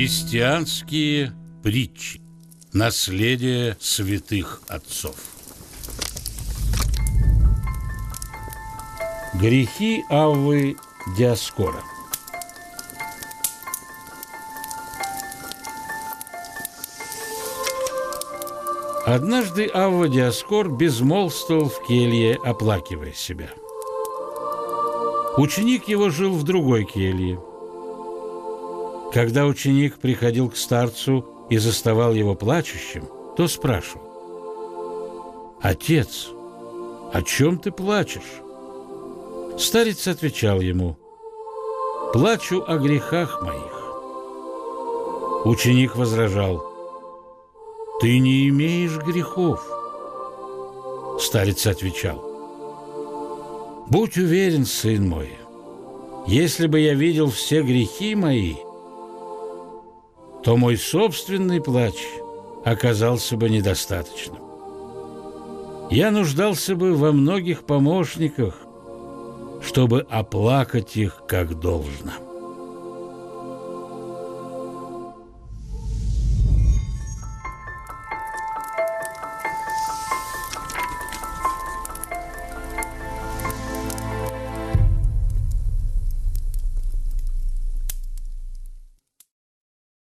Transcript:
Христианские притчи. Наследие святых отцов. Грехи Аввы Диоскора. Однажды Авва Диоскор безмолвствовал в келье, оплакивая себя. Ученик его жил в другой келье. Когда ученик приходил к старцу и заставал его плачущим, то спрашивал: «Отец, о чем ты плачешь?» Старец отвечал ему: «Плачу о грехах моих». Ученик возражал: «Ты не имеешь грехов». Старец отвечал: «Будь уверен, сын мой, если бы я видел все грехи мои, то мой собственный плач оказался бы недостаточным. Я нуждался бы во многих помощниках, чтобы оплакать их как должно».